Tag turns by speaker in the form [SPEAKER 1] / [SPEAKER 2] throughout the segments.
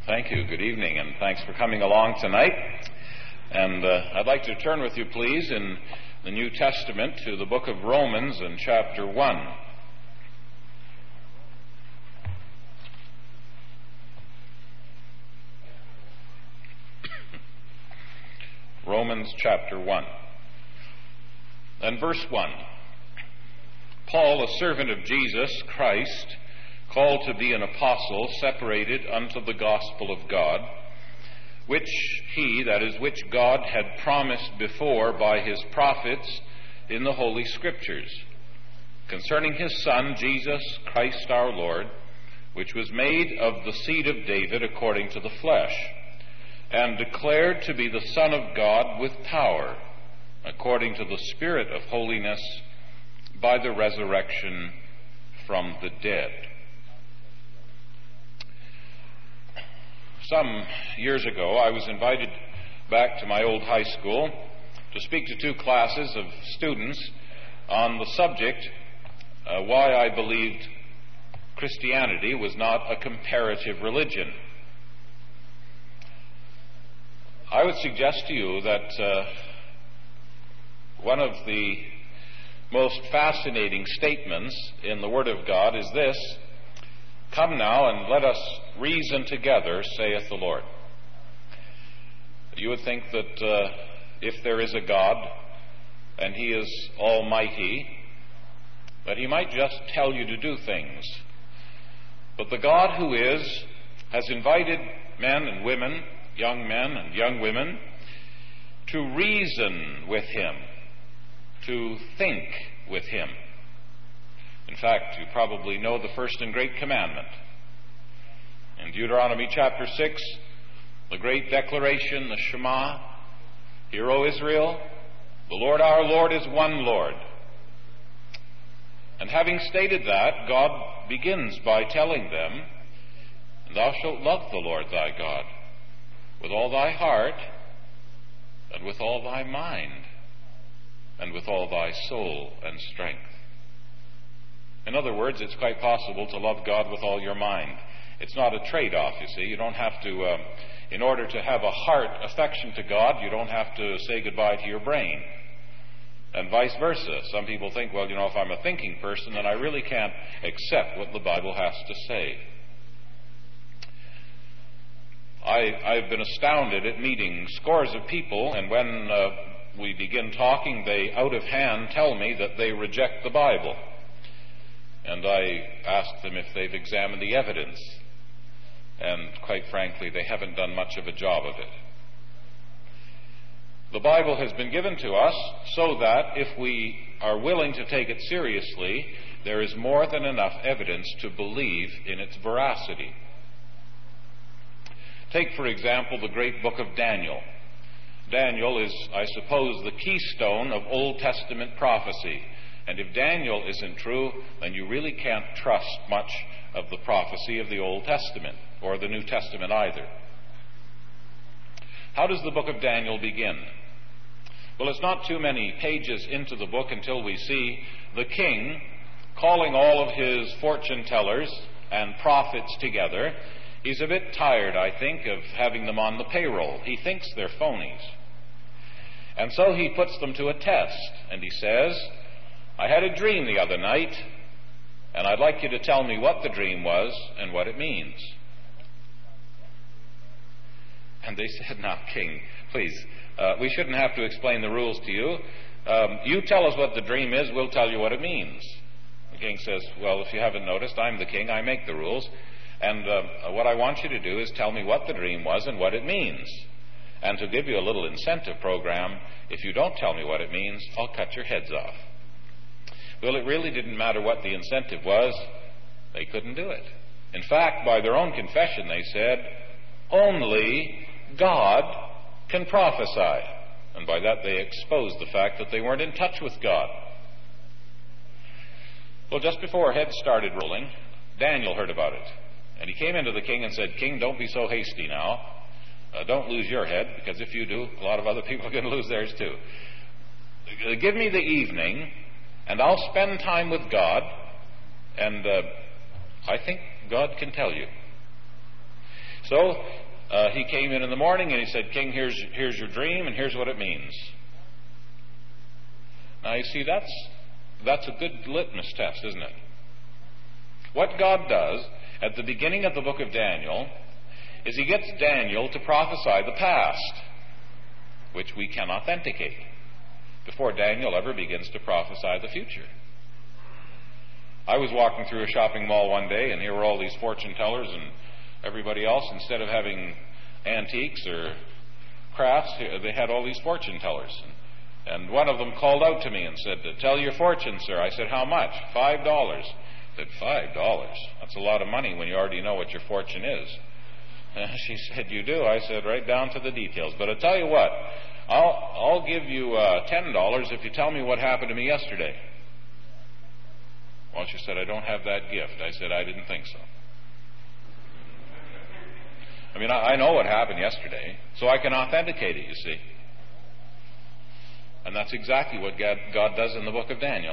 [SPEAKER 1] Thank you. Good evening, and thanks for coming along tonight. And I'd like to turn with you, please, in the New Testament to the book of Romans and chapter 1. Romans chapter 1. And verse 1. Paul, a servant of Jesus Christ, called to be an apostle, separated unto the gospel of God, which he, that is, which God had promised before by his prophets in the Holy Scriptures, concerning his Son, Jesus Christ our Lord, which was made of the seed of David according to the flesh, and declared to be the Son of God with power, according to the Spirit of holiness, by the resurrection from the dead. Some years ago, I was invited back to my old high school to speak to two classes of students on the subject, why I believed Christianity was not a comparative religion. I would suggest to you that one of the most fascinating statements in the Word of God is this: "Come now and let us reason together, saith the Lord." You would think that if there is a God and He is almighty, that He might just tell you to do things. But the God who is has invited men and women, young men and young women, to reason with Him, to think with Him. In fact, you probably know the first and great commandment. In Deuteronomy chapter 6, the great declaration, the Shema, "Hear, O Israel, the Lord our Lord is one Lord." And having stated that, God begins by telling them, "And thou shalt love the Lord thy God with all thy heart, and with all thy mind, and with all thy soul and strength." In other words, it's quite possible to love God with all your mind. It's not a trade-off, you see. You don't have to, in order to have a heart affection to God, you don't have to say goodbye to your brain. And vice versa. Some people think, well, if I'm a thinking person, then I really can't accept what the Bible has to say. I've been astounded at meeting scores of people, and when we begin talking, they out of hand tell me that they reject the Bible. And I ask them if they've examined the evidence. And quite frankly, they haven't done much of a job of it. The Bible has been given to us so that if we are willing to take it seriously, there is more than enough evidence to believe in its veracity. Take, for example, the great book of Daniel. Daniel is, I suppose, the keystone of Old Testament prophecy. And if Daniel isn't true, then you really can't trust much of the prophecy of the Old Testament, or the New Testament either. How does the book of Daniel begin? Well, it's not too many pages into the book until we see the king calling all of his fortune tellers and prophets together. He's a bit tired, I think, of having them on the payroll. He thinks they're phonies. And so he puts them to a test, and he says, "I had a dream the other night, and I'd like you to tell me what the dream was and what it means." And they said, "Now, King, please, we shouldn't have to explain the rules to you. You tell us what the dream is, we'll tell you what it means." The king says, "Well, if you haven't noticed, I'm the king, I make the rules. And what I want you to do is tell me what the dream was and what it means. And to give you a little incentive program, if you don't tell me what it means, I'll cut your heads off." Well, it really didn't matter what the incentive was. They couldn't do it. In fact, by their own confession, they said, "Only God can prophesy." And by that, they exposed the fact that they weren't in touch with God. Well, just before heads started rolling, Daniel heard about it. And he came into the king and said, "King, don't be so hasty now. Don't lose your head, because if you do, a lot of other people are going to lose theirs too. Give me the evening, and I'll spend time with God, and I think God can tell you." So he came in the morning and he said, "King, here's your dream, and here's what it means." Now you see, that's a good litmus test, isn't it? What God does at the beginning of the book of Daniel is he gets Daniel to prophesy the past, which we can authenticate, before Daniel ever begins to prophesy the future. I was walking through a shopping mall one day, and here were all these fortune tellers and everybody else. Instead of having antiques or crafts, they had all these fortune tellers. And one of them called out to me and said, "Tell your fortune, sir." I said, "How much?" $5. I said, "$5? That's a lot of money when you already know what your fortune is." She said, "You do?" I said, "Right down to the details. But I'll tell you what, I'll give you $10 if you tell me what happened to me yesterday." Well, she said, "I don't have that gift." I said, "I didn't think so." I mean, I know what happened yesterday, so I can authenticate it, you see. And that's exactly what God does in the book of Daniel.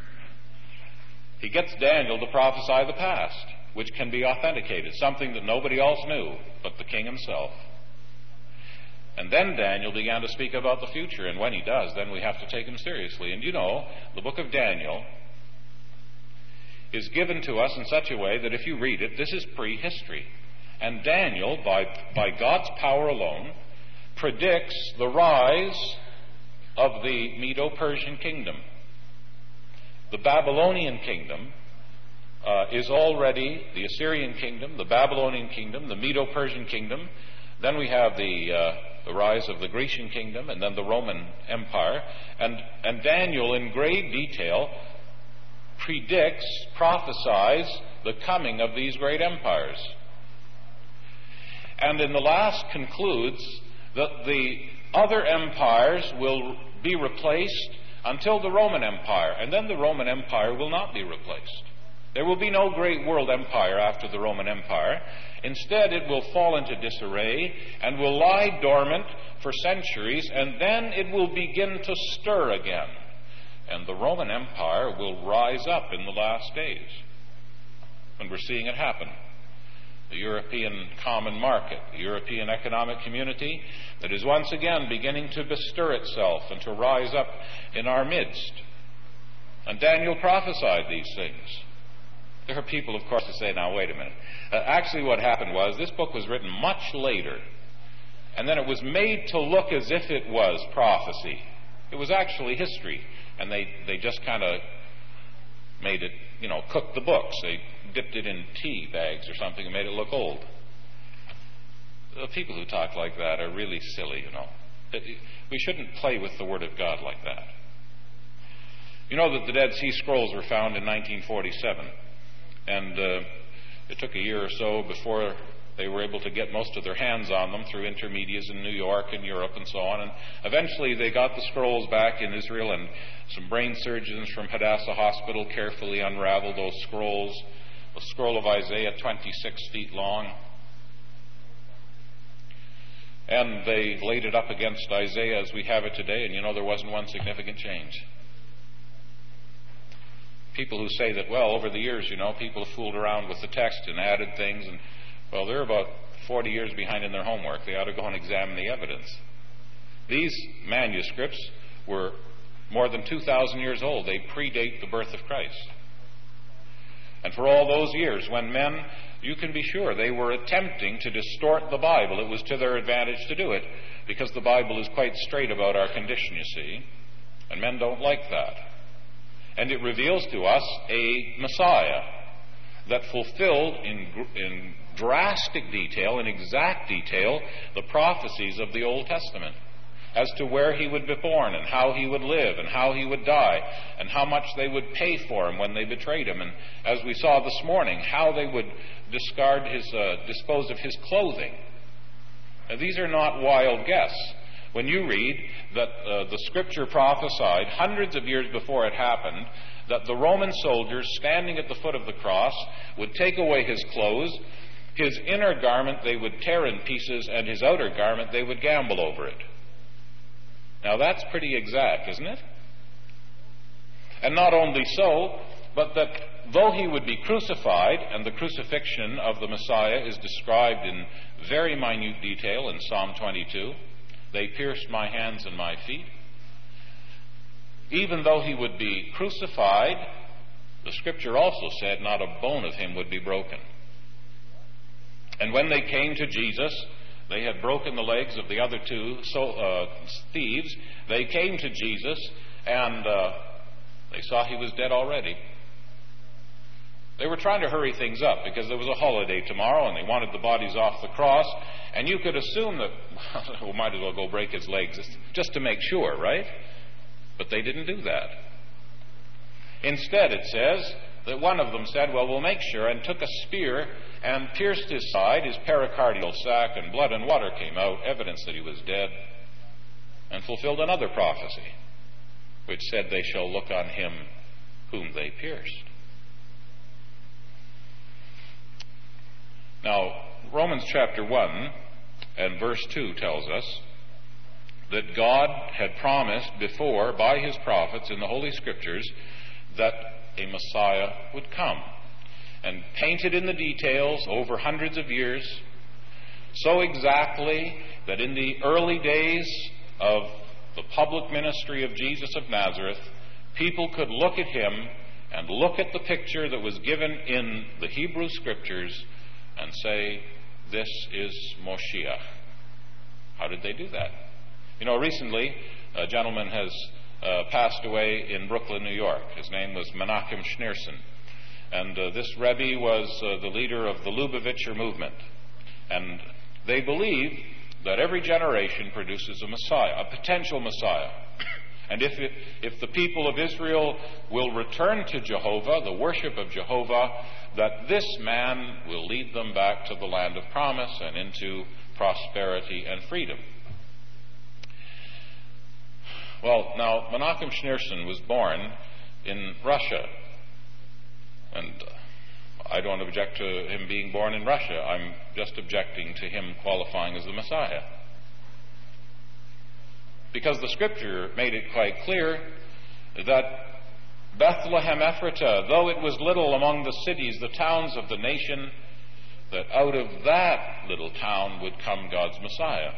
[SPEAKER 1] He gets Daniel to prophesy the past, which can be authenticated, something that nobody else knew but the king himself. And then Daniel began to speak about the future, and when he does, then we have to take him seriously. And you know, the book of Daniel is given to us in such a way that if you read it, this is prehistory. And Daniel, by God's power alone, predicts the rise of the Medo-Persian kingdom. The Babylonian kingdom is already the Assyrian kingdom, the Babylonian kingdom, the Medo-Persian kingdom. Then we have the rise of the Grecian kingdom, and then the Roman Empire. And Daniel, in great detail, predicts, prophesies the coming of these great empires. And in the last concludes that the other empires will be replaced until the Roman Empire, and then the Roman Empire will not be replaced. There will be no great world empire after the Roman Empire. Instead, it will fall into disarray and will lie dormant for centuries, and then it will begin to stir again. And the Roman Empire will rise up in the last days. And we're seeing it happen. The European common market, the European economic community that is once again beginning to bestir itself and to rise up in our midst. And Daniel prophesied these things. There are people, of course, who say, "Now, wait a minute. Actually, what happened was this book was written much later, and then it was made to look as if it was prophecy. It was actually history, and they just kind of made it, cooked the books. They dipped it in tea bags or something and made it look old." The people who talk like that are really silly, We shouldn't play with the Word of God like that. You know that the Dead Sea Scrolls were found in 1947, and it took a year or so before they were able to get most of their hands on them through intermediaries in New York and Europe and so on. And eventually they got the scrolls back in Israel, and some brain surgeons from Hadassah Hospital carefully unraveled those scrolls. The scroll of Isaiah, 26 feet long. And they laid it up against Isaiah as we have it today, and there wasn't one significant change. People who say that, well, over the years, people have fooled around with the text and added things, and, well, they're about 40 years behind in their homework. They ought to go and examine the evidence. These manuscripts were more than 2,000 years old. They predate the birth of Christ. And for all those years, when men, you can be sure, they were attempting to distort the Bible, it was to their advantage to do it, because the Bible is quite straight about our condition, you see, and men don't like that. And it reveals to us a Messiah that fulfilled in drastic detail, in exact detail, the prophecies of the Old Testament as to where he would be born and how he would live and how he would die and how much they would pay for him when they betrayed him. And as we saw this morning, how they would dispose of his clothing. Now, these are not wild guess. When you read that the Scripture prophesied hundreds of years before it happened that the Roman soldiers standing at the foot of the cross would take away his clothes, his inner garment they would tear in pieces, and his outer garment they would gamble over it. Now that's pretty exact, isn't it? And not only so, but that though he would be crucified, and the crucifixion of the Messiah is described in very minute detail in Psalm 22, they pierced my hands and my feet. Even though he would be crucified, the Scripture also said not a bone of him would be broken. And when they came to Jesus, they had broken the legs of the other two thieves. They came to Jesus, and they saw he was dead already. They were trying to hurry things up because there was a holiday tomorrow, and they wanted the bodies off the cross. And you could assume that, well, might as well go break his legs just to make sure, right? But they didn't do that. Instead, it says that one of them said, well, we'll make sure, and took a spear and pierced his side, his pericardial sac, and blood and water came out, evidence that he was dead, and fulfilled another prophecy, which said, they shall look on him whom they pierced. Now, Romans chapter 1 and verse 2 tells us that God had promised before by his prophets in the Holy Scriptures that a Messiah would come, and painted in the details over hundreds of years, so exactly that in the early days of the public ministry of Jesus of Nazareth, people could look at him and look at the picture that was given in the Hebrew Scriptures and say, this is Moshiach. How did they do that? You know, recently a gentleman has passed away in Brooklyn, New York. His name was Menachem Schneerson. And this Rebbe was the leader of the Lubavitcher movement. And they believe that every generation produces a Messiah, a potential Messiah. And if the people of Israel will return to Jehovah, the worship of Jehovah, that this man will lead them back to the land of promise and into prosperity and freedom. Well, now, Menachem Schneerson was born in Russia. And I don't object to him being born in Russia. I'm just objecting to him qualifying as the Messiah. Because the Scripture made it quite clear that Bethlehem Ephratah, though it was little among the cities, the towns of the nation, that out of that little town would come God's Messiah.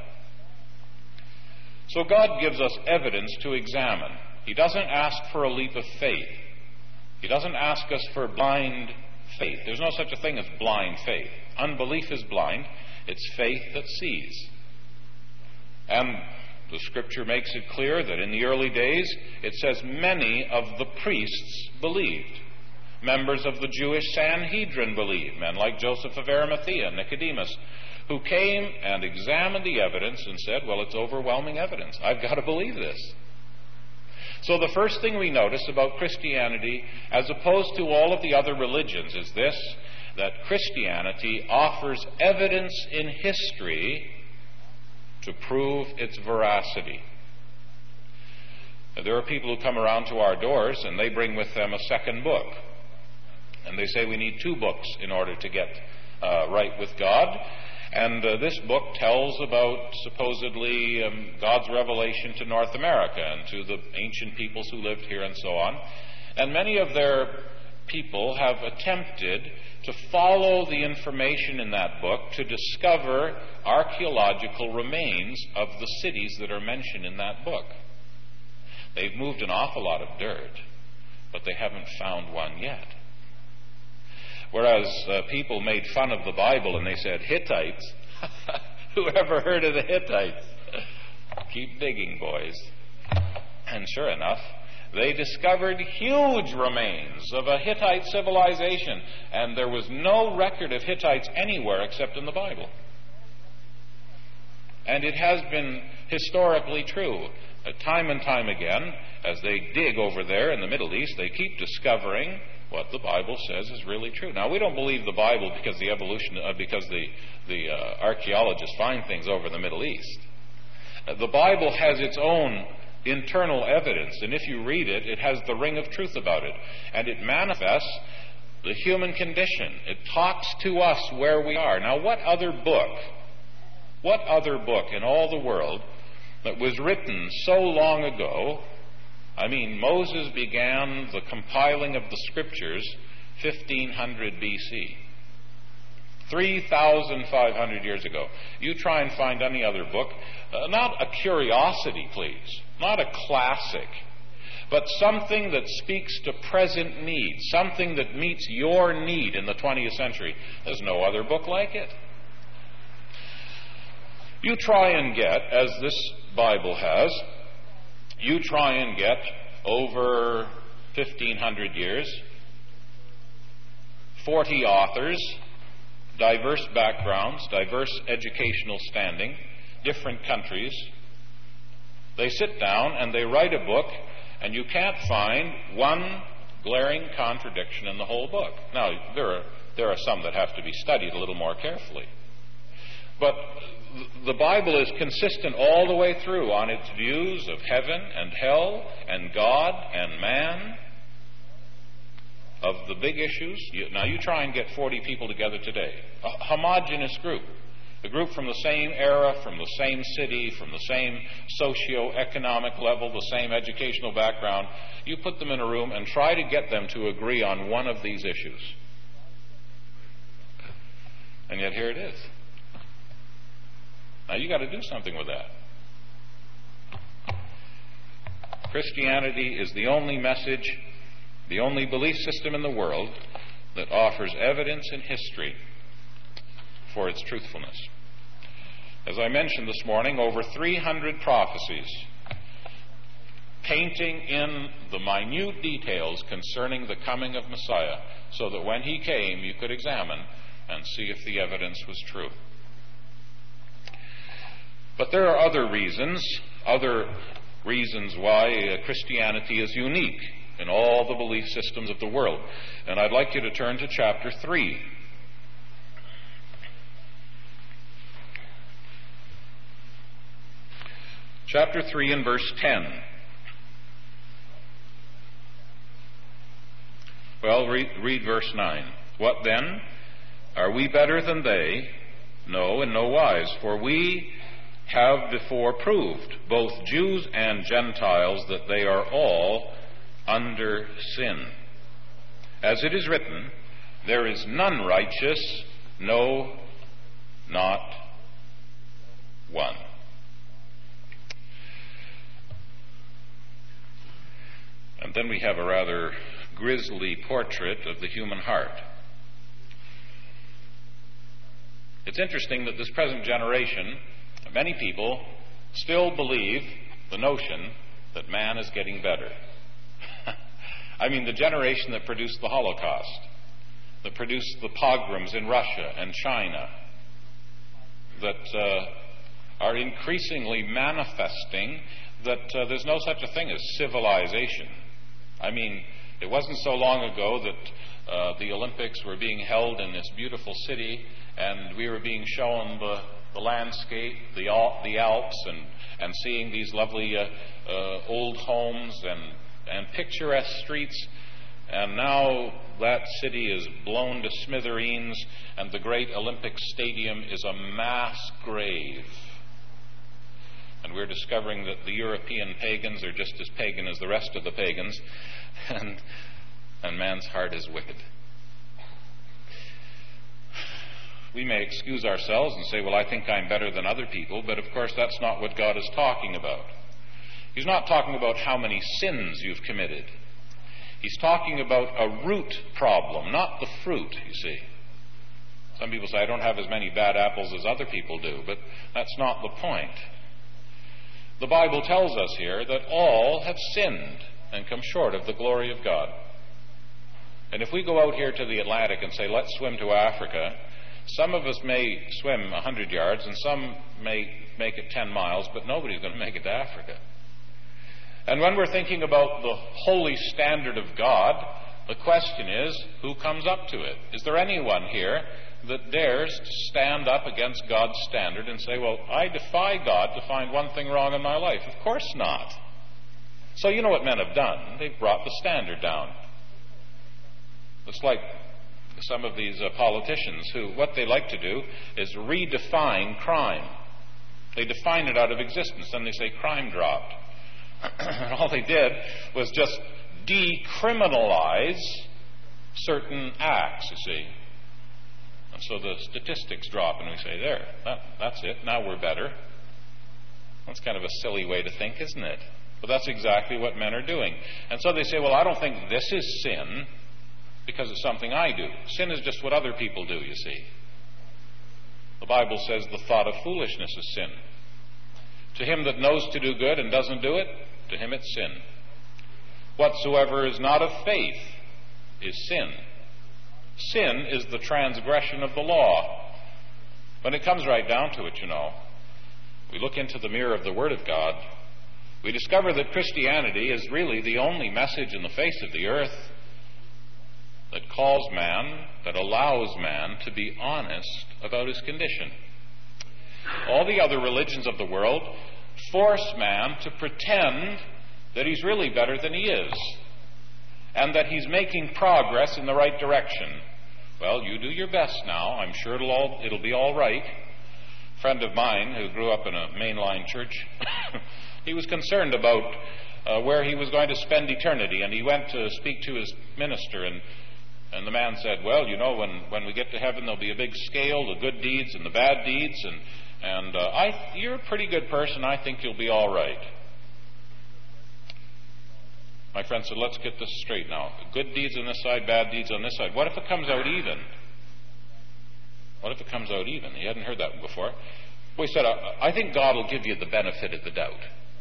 [SPEAKER 1] So God gives us evidence to examine. He doesn't ask for a leap of faith. He doesn't ask us for blind faith. There's no such a thing as blind faith. Unbelief is blind. It's faith that sees. And the Scripture makes it clear that in the early days, it says many of the priests believed. Members of the Jewish Sanhedrin believed. Men like Joseph of Arimathea, Nicodemus, who came and examined the evidence and said, well, it's overwhelming evidence. I've got to believe this. So the first thing we notice about Christianity, as opposed to all of the other religions, is this, that Christianity offers evidence in history to prove its veracity. There are people who come around to our doors and they bring with them a second book. And they say we need two books in order to get right with God. And this book tells about supposedly God's revelation to North America and to the ancient peoples who lived here and so on. And many of their people have attempted to follow the information in that book to discover archaeological remains of the cities that are mentioned in that book. They've moved an awful lot of dirt, but they haven't found one yet. Whereas people made fun of the Bible and they said, Hittites? Who ever heard of the Hittites? Keep digging, boys. And sure enough, they discovered huge remains of a Hittite civilization, and there was no record of Hittites anywhere except in the Bible. And it has been historically true. Time and time again, as they dig over there in the Middle East, they keep discovering what the Bible says is really true. Now, we don't believe the Bible because the archaeologists find things over in the Middle East. The Bible has its own internal evidence, and if you read it, it has the ring of truth about it, and it manifests the human condition. It talks to us where we are. Now, what other book in all the world that was written so long ago I mean, Moses began the compiling of the Scriptures 1500 BC. 3,500 years ago. You try and find any other book, not a curiosity, please, not a classic, but something that speaks to present need, something that meets your need in the 20th century. There's no other book like it. You try and get, as this Bible has, you try and get over 1,500 years, 40 authors, diverse backgrounds, diverse educational standing, different countries. They sit down and they write a book, and you can't find one glaring contradiction in the whole book. Now, there are some that have to be studied a little more carefully. But the Bible is consistent all the way through on its views of heaven and hell and God and man, of the big issues. Now, you try and get 40 people together today, a homogeneous group, a group from the same era, from the same city, from the same socio-economic level, the same educational background. You put them in a room and try to get them to agree on one of these issues. And yet here it is. Now, you got to do something with that. Christianity is the only message, the only belief system in the world that offers evidence in history for its truthfulness. As I mentioned this morning, over 300 prophecies painting in the minute details concerning the coming of Messiah, so that when he came you could examine and see if the evidence was true. But there are other reasons why Christianity is unique in all the belief systems of the world. And I'd like you to turn to chapter 3. Chapter 3 and verse 10. Well, read verse 9. What then? Are we better than they? No, in no wise. For we have before proved, both Jews and Gentiles, that they are all under sin. As it is written, there is none righteous, no, not one. And then we have a rather grisly portrait of the human heart. It's interesting that this present generation, many people still believe the notion that man is getting better. I mean, the generation that produced the Holocaust, that produced the pogroms in Russia and China, that are increasingly manifesting that there's no such a thing as civilization. I mean, it wasn't so long ago that the Olympics were being held in this beautiful city, and we were being shown the landscape, the Alps, and seeing these lovely old homes and picturesque streets. And now that city is blown to smithereens, and the great Olympic Stadium is a mass grave. And we're discovering that the European pagans are just as pagan as the rest of the pagans, and man's heart is wicked. We may excuse ourselves and say, well, I think I'm better than other people, but of course that's not what God is talking about. He's not talking about how many sins you've committed. He's talking about a root problem, not the fruit, you see. Some people say, I don't have as many bad apples as other people do, but that's not the point. The Bible tells us here that all have sinned and come short of the glory of God. And if we go out here to the Atlantic and say, let's swim to Africa, some of us may swim 100 yards and some may make it 10 miles, but nobody's going to make it to Africa. And when we're thinking about the holy standard of God, the question is, who comes up to it? Is there anyone here that dares to stand up against God's standard and say, well, I defy God to find one thing wrong in my life? Of course not. So you know what men have done. They've brought the standard down. It's like some of these politicians who, what they like to do is redefine crime. They define it out of existence, and they say crime dropped. And all they did was just decriminalize certain acts, you see. And so the statistics drop, and we say, there, that's it, now we're better. That's kind of a silly way to think, isn't it? But that's exactly what men are doing. And so they say, well, I don't think this is sin because it's something I do. Sin is just what other people do, you see. The Bible says the thought of foolishness is sin. To him that knows to do good and doesn't do it, to him it's sin. Whatsoever is not of faith is sin. Sin is the transgression of the law. When it comes right down to it, you know, we look into the mirror of the Word of God, we discover that Christianity is really the only message in the face of the earth that calls man, that allows man to be honest about his condition. All the other religions of the world force man to pretend that he's really better than he is, and that he's making progress in the right direction. Well, you do your best now. I'm sure it'll be all right. A friend of mine who grew up in a mainline church, he was concerned about where he was going to spend eternity, and he went to speak to his minister, and the man said, well, you know, when we get to heaven, there'll be a big scale, the good deeds and the bad deeds, and you're a pretty good person. I think you'll be all right. My friend said, let's get this straight now. Good deeds on this side, bad deeds on this side. What if it comes out even? What if it comes out even? He hadn't heard that before. Well, he said, I think God will give you the benefit of the doubt.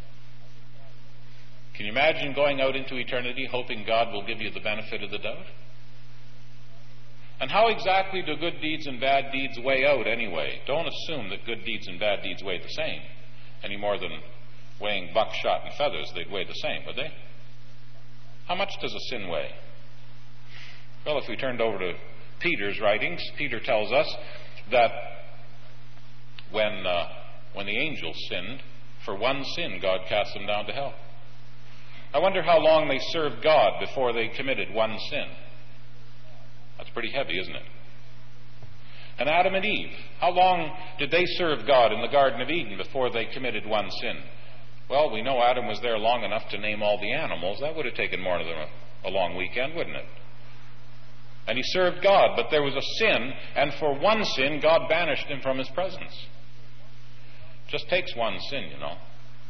[SPEAKER 1] Can you imagine going out into eternity hoping God will give you the benefit of the doubt? And how exactly do good deeds and bad deeds weigh out anyway? Don't assume that good deeds and bad deeds weigh the same, any more than weighing buckshot and feathers. They'd weigh the same, would they? How much does a sin weigh? Well, if we turned over to Peter's writings, Peter tells us that when the angels sinned, for one sin God cast them down to hell. I wonder how long they served God before they committed one sin. That's pretty heavy, isn't it? And Adam and Eve, how long did they serve God in the Garden of Eden before they committed one sin? Well, we know Adam was there long enough to name all the animals. That would have taken more than a long weekend, wouldn't it? And he served God, but there was a sin, and for one sin, God banished him from his presence. Just takes one sin, you know.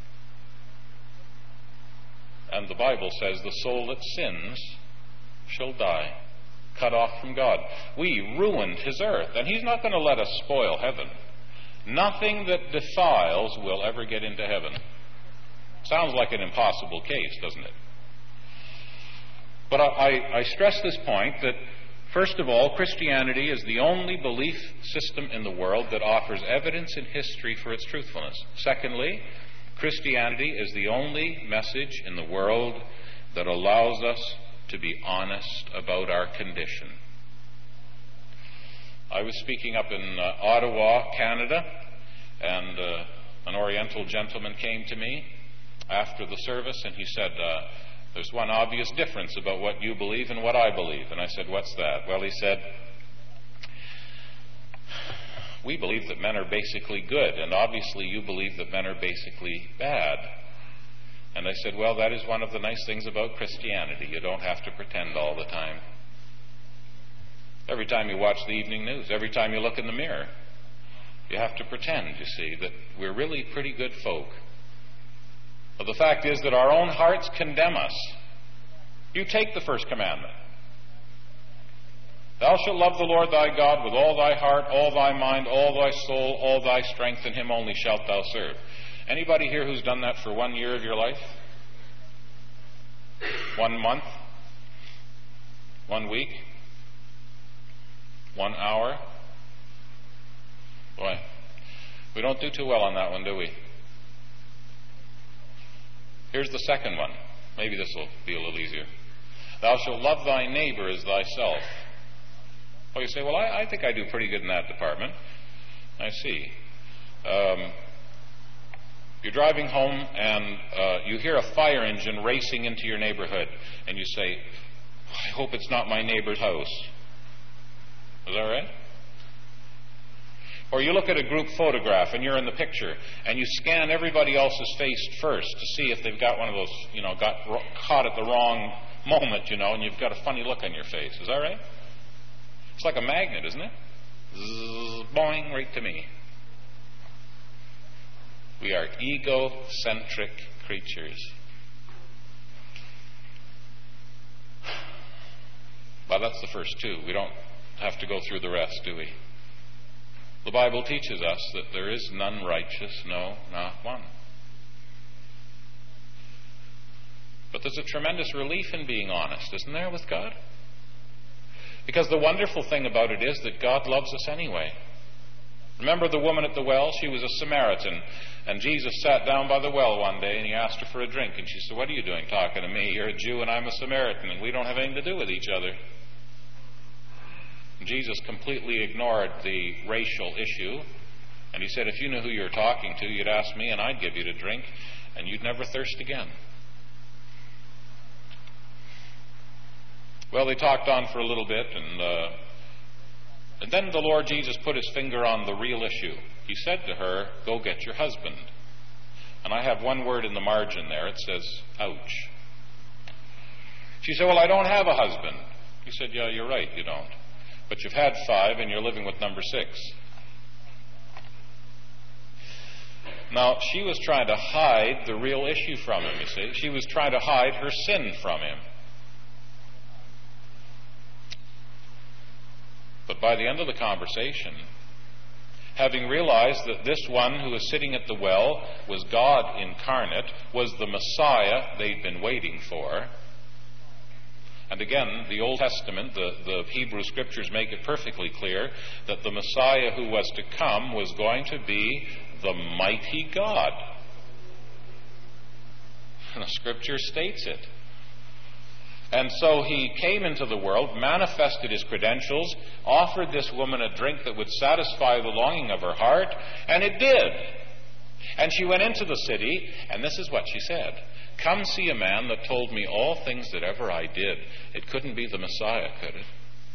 [SPEAKER 1] And the Bible says the soul that sins shall die, cut off from God. We ruined his earth, and he's not going to let us spoil heaven. Nothing that defiles will ever get into heaven. Sounds like an impossible case, doesn't it? But I stress this point that, first of all, Christianity is the only belief system in the world that offers evidence in history for its truthfulness. Secondly, Christianity is the only message in the world that allows us to be honest about our condition. I was speaking up in Ottawa, Canada, and an Oriental gentleman came to me after the service, and he said, there's one obvious difference about what you believe and what I believe. And I said, what's that? Well, he said, we believe that men are basically good, and obviously you believe that men are basically bad. And I said, well, that is one of the nice things about Christianity. You don't have to pretend all the time. Every time you watch the evening news, every time you look in the mirror, you have to pretend, you see, that we're really pretty good folk. But the fact is that our own hearts condemn us. You take the first commandment. Thou shalt love the Lord thy God with all thy heart, all thy mind, all thy soul, all thy strength, and him only shalt thou serve. Anybody here who's done that for 1 year of your life? 1 month? 1 week? 1 hour? Boy, we don't do too well on that one, do we? Here's the second one. Maybe this will be a little easier. Thou shalt love thy neighbor as thyself. Oh, you say, well, I think I do pretty good in that department. I see. You're driving home and you hear a fire engine racing into your neighborhood, and you say, I hope it's not my neighbor's house. Is that right? Or you look at a group photograph and you're in the picture and you scan everybody else's face first to see if they've got one of those, got caught at the wrong moment, and you've got a funny look on your face. Is that right? It's like a magnet, isn't it? Zzz, boing, right to me. We are egocentric creatures. Well, that's the first two. We don't have to go through the rest, do we? The Bible teaches us that there is none righteous, no, not one. But there's a tremendous relief in being honest, isn't there, with God? Because the wonderful thing about it is that God loves us anyway. Remember the woman at the well? She was a Samaritan. And Jesus sat down by the well one day and he asked her for a drink. And she said, "What are you doing talking to me? You're a Jew and I'm a Samaritan and we don't have anything to do with each other." And Jesus completely ignored the racial issue. And he said, "If you knew who you were talking to, you'd ask me and I'd give you to drink and you'd never thirst again." Well, they talked on for a little bit, and then the Lord Jesus put his finger on the real issue. He said to her, "Go get your husband." And I have one word in the margin there. It says, ouch. She said, "Well, I don't have a husband." He said, "Yeah, you're right, you don't. But you've had 5 and you're living with number 6. Now, she was trying to hide the real issue from him, you see. She was trying to hide her sin from him. But by the end of the conversation, having realized that this one who was sitting at the well was God incarnate, was the Messiah they'd been waiting for. And again, the Old Testament, the Hebrew Scriptures make it perfectly clear that the Messiah who was to come was going to be the mighty God. And the Scripture states it. And so he came into the world, manifested his credentials, offered this woman a drink that would satisfy the longing of her heart, and it did. And she went into the city, and this is what she said: "Come see a man that told me all things that ever I did." It couldn't be the Messiah, could it?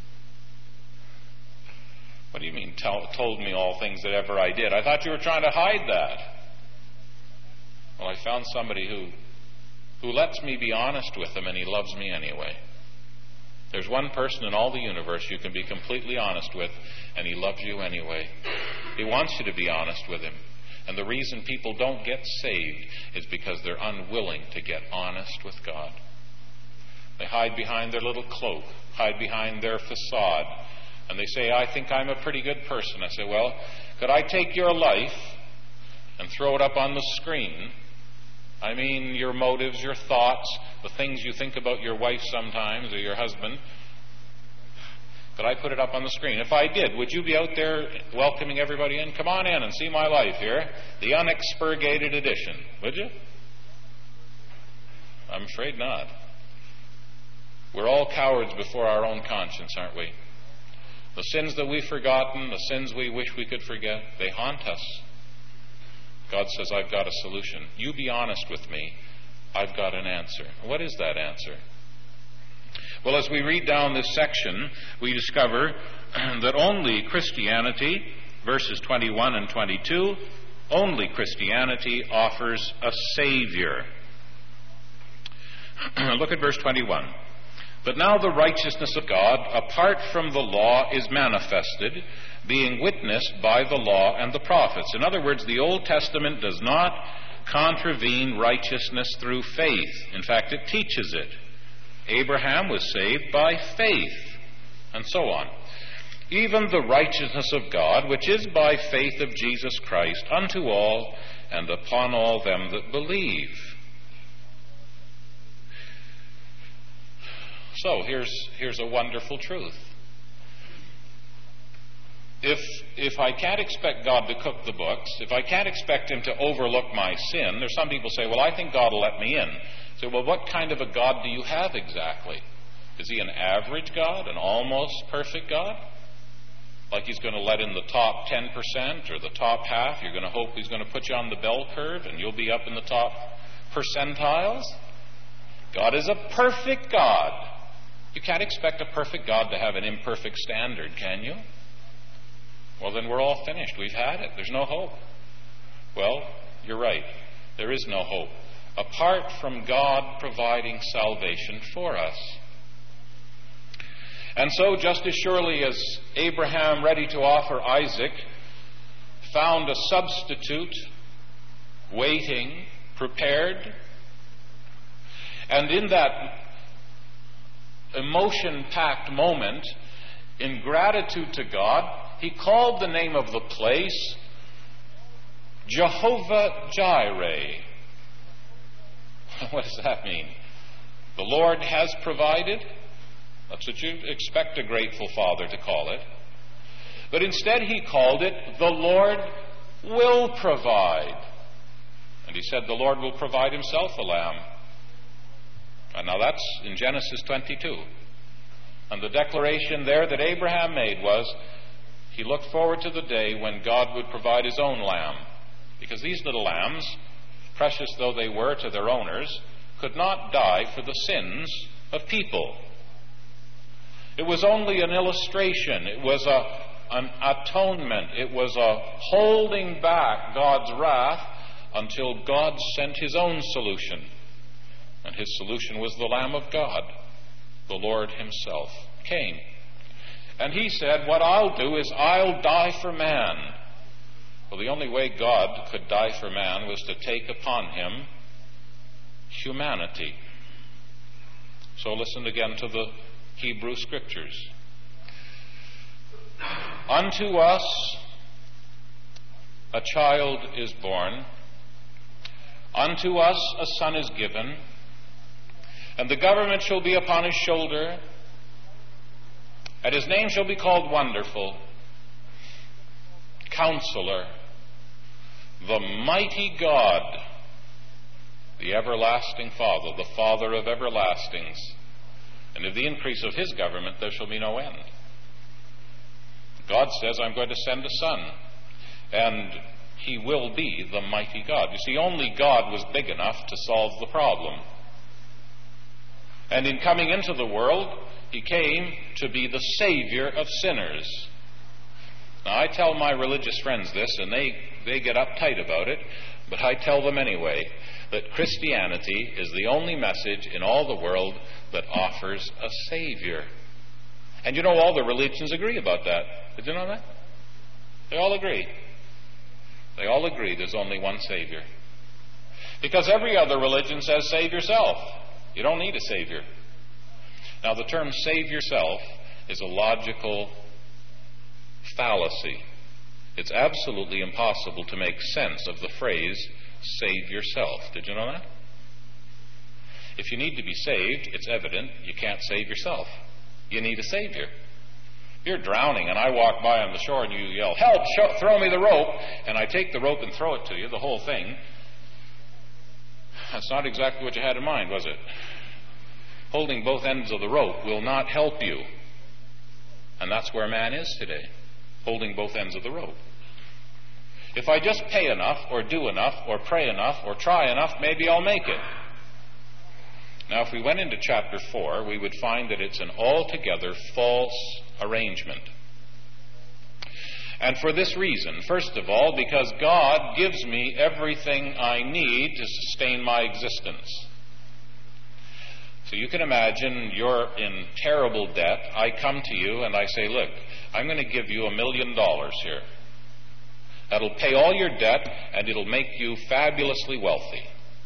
[SPEAKER 1] What do you mean, told me all things that ever I did? I thought you were trying to hide that. Well, I found somebody who lets me be honest with him, and he loves me anyway. There's one person in all the universe you can be completely honest with, and he loves you anyway. He wants you to be honest with him. And the reason people don't get saved is because they're unwilling to get honest with God. They hide behind their little cloak, hide behind their facade, and they say, "I think I'm a pretty good person." I say, "Well, could I take your life and throw it up on the screen? I mean, your motives, your thoughts, the things you think about your wife sometimes or your husband. Could I put it up on the screen? If I did, would you be out there welcoming everybody in? Come on in and see my life here, the unexpurgated edition, would you?" I'm afraid not. We're all cowards before our own conscience, aren't we? The sins that we've forgotten, the sins we wish we could forget, they haunt us. God says, "I've got a solution. You be honest with me. I've got an answer." What is that answer? Well, as we read down this section, we discover that only Christianity, verses 21 and 22, only Christianity offers a Savior. Look at verse 21. "But now the righteousness of God, apart from the law, is manifested, being witnessed by the law and the prophets." In other words, the Old Testament does not contravene righteousness through faith. In fact, it teaches it. Abraham was saved by faith, and so on. "Even the righteousness of God, which is by faith of Jesus Christ, unto all and upon all them that believe." So here's a wonderful truth. If I can't expect God to cook the books, if I can't expect him to overlook my sin, there's some people say, "Well, I think God will let me in." So, well, what kind of a God do you have exactly? Is he an average God, an almost perfect God? Like he's going to let in the top 10% or the top half? You're going to hope he's going to put you on the bell curve and you'll be up in the top percentiles? God is a perfect God. You can't expect a perfect God to have an imperfect standard, can you? Well, then we're all finished. We've had it. There's no hope. Well, you're right. There is no hope apart from God providing salvation for us. And so, just as surely as Abraham, ready to offer Isaac, found a substitute waiting, prepared, and in that emotion-packed moment, in gratitude to God, he called the name of the place Jehovah Jireh. What does that mean? The Lord has provided. That's what you expect a grateful father to call it. But instead he called it, the Lord will provide. And he said the Lord will provide himself a lamb. And now that's in Genesis 22. And the declaration there that Abraham made was, he looked forward to the day when God would provide his own lamb. Because these little lambs, precious though they were to their owners, could not die for the sins of people. It was only an illustration. It was an atonement. It was a holding back God's wrath until God sent his own solution. And his solution was the Lamb of God. The Lord himself came. And he said, what I'll do is I'll die for man. Well, the only way God could die for man was to take upon him humanity. So listen again to the Hebrew Scriptures. Unto us a child is born, unto us a son is given, and the government shall be upon his shoulder, and his name shall be called Wonderful, Counselor, the Mighty God, the Everlasting Father, the Father of everlastings. And of the increase of his government there shall be no end. God says, I'm going to send a son, and he will be the mighty God. You see, only God was big enough to solve the problem. And in coming into the world, he came to be the Savior of sinners. Now, I tell my religious friends this, and they get uptight about it, but I tell them anyway, that Christianity is the only message in all the world that offers a Savior. And you know, all the religions agree about that. Did you know that? They all agree. They all agree there's only one Savior. Because every other religion says, save yourself. You don't need a Savior. Now, the term save yourself is a logical fallacy. It's absolutely impossible to make sense of the phrase, save yourself. Did you know that? If you need to be saved, it's evident you can't save yourself. You need a Savior. If you're drowning and I walk by on the shore and you yell, help, throw me the rope, and I take the rope and throw it to you, the whole thing, that's not exactly what you had in mind, was it? Holding both ends of the rope will not help you. And that's where man is today, holding both ends of the rope. If I just pay enough, or do enough, or pray enough, or try enough, maybe I'll make it. Now, if we went into chapter 4, we would find that it's an altogether false arrangement. And for this reason, first of all, because God gives me everything I need to sustain my existence. So you can imagine you're in terrible debt. I come to you and I say, look, I'm going to give you $1 million here. That'll pay all your debt and it'll make you fabulously wealthy.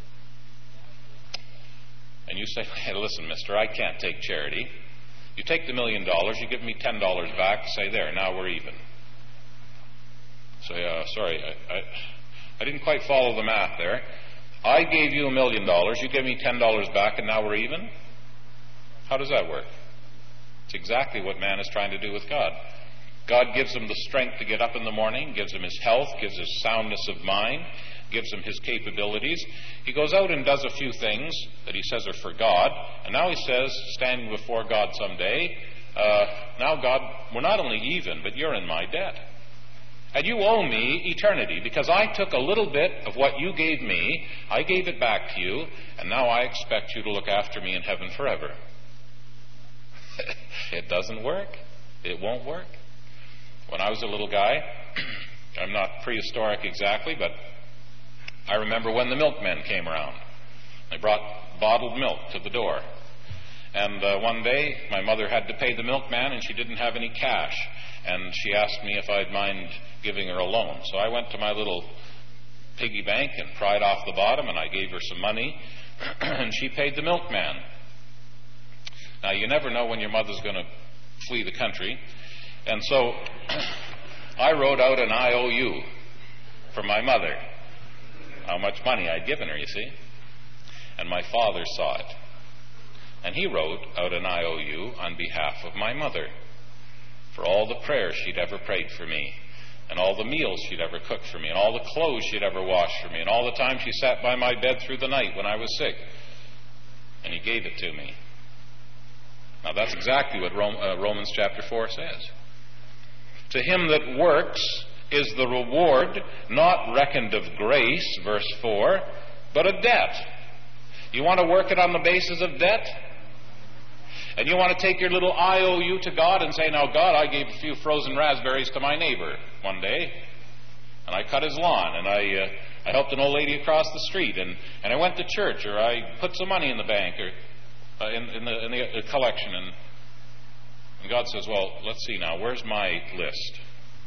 [SPEAKER 1] And you say, hey, listen, mister, I can't take charity. You take the $1 million, you give me $10 back, say, there, now we're even. So, sorry, I didn't quite follow the math there. I gave you $1 million, you give me $10 back, and now we're even? How does that work? It's exactly what man is trying to do with God. God gives him the strength to get up in the morning, gives him his health, gives him soundness of mind, gives him his capabilities. He goes out and does a few things that he says are for God, and now he says, standing before God someday, now God, we're not only even, but you're in my debt. And you owe me eternity, because I took a little bit of what you gave me, I gave it back to you, and now I expect you to look after me in heaven forever. It doesn't work. It won't work. When I was a little guy, I'm not prehistoric exactly, but I remember when the milkmen came around. They brought bottled milk to the door. And one day, my mother had to pay the milkman, and she didn't have any cash. And she asked me if I'd mind giving her a loan. So I went to my little piggy bank and pried off the bottom, and I gave her some money, and she paid the milkman. Now, you never know when your mother's going to flee the country. And so I wrote out an IOU for my mother, how much money I'd given her, you see. And my father saw it. And he wrote out an IOU on behalf of my mother for all the prayers she'd ever prayed for me, and all the meals she'd ever cooked for me, and all the clothes she'd ever washed for me, and all the time she sat by my bed through the night when I was sick. And he gave it to me. Now that's exactly what Romans chapter 4 says. To him that works is the reward not reckoned of grace, verse 4, but of debt. You want to work it on the basis of debt? And you want to take your little IOU to God and say, now, God, I gave a few frozen raspberries to my neighbor one day, and I cut his lawn, and I helped an old lady across the street, and I went to church, or I put some money in the bank, or in the collection. And God says, well, let's see now, where's my list?